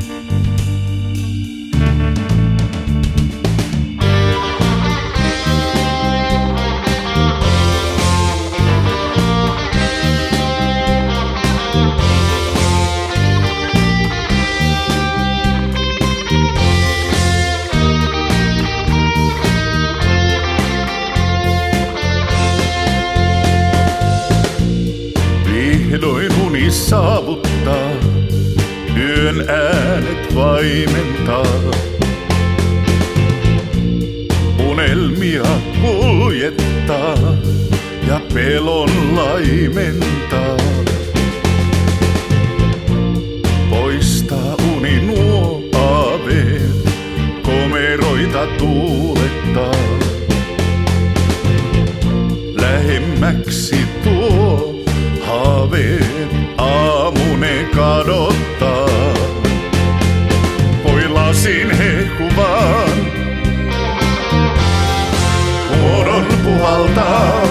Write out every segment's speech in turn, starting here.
Vihdoin uni saavuttaa, yön äänet vaimentaa. Unelmia kuljettaa ja pelon laimentaa. Poistaa uni nuo aaveet, komeroita tuulettaa. Lähemmäksi tuo haaveen aamune kadottaa. Voi lasin hehkuvaan, muodon puhaltaa.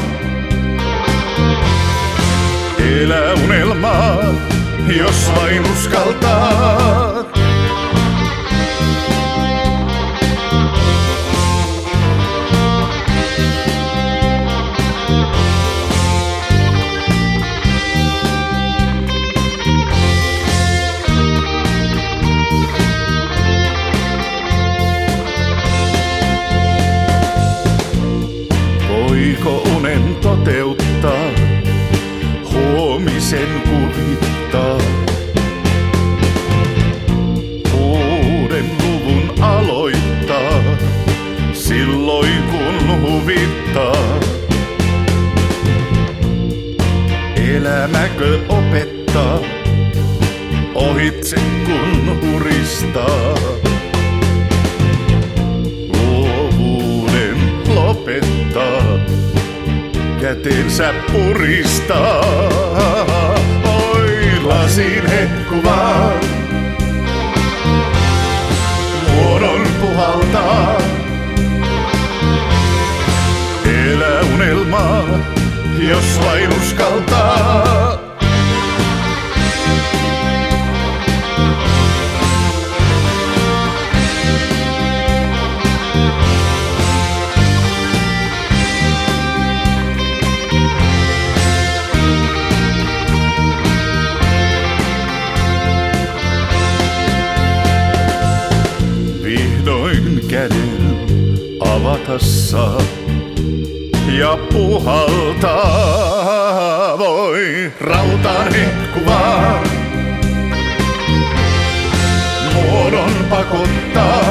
Elä unelmaa, jos vain uskaltaa. Voiko unen toteuttaa, huomisen kuvittaa? Uuden luvun aloittaa, silloin kun huvittaa. Elämäkö opettaa, ohitse kun huristaa? Lopettaa, kätensä puristaa. Oi lasin hehkuvaa, muodon puhaltaa. Elä unelmaa, jos vain uskaltaa. Vihdoin käden avata saa ja puhaltaa. Voi rautaan hehkuvaa, muodon pakottaa.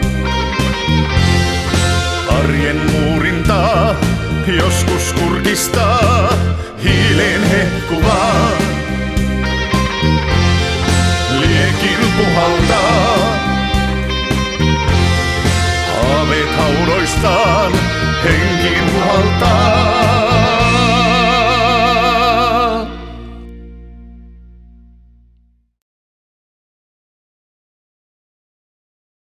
Arjen muurintaa, joskus kurkistaa, hiileen hehkuvaa. Liekin puhaltaa. Haaveet haudoistaan henkiin puhaltaa.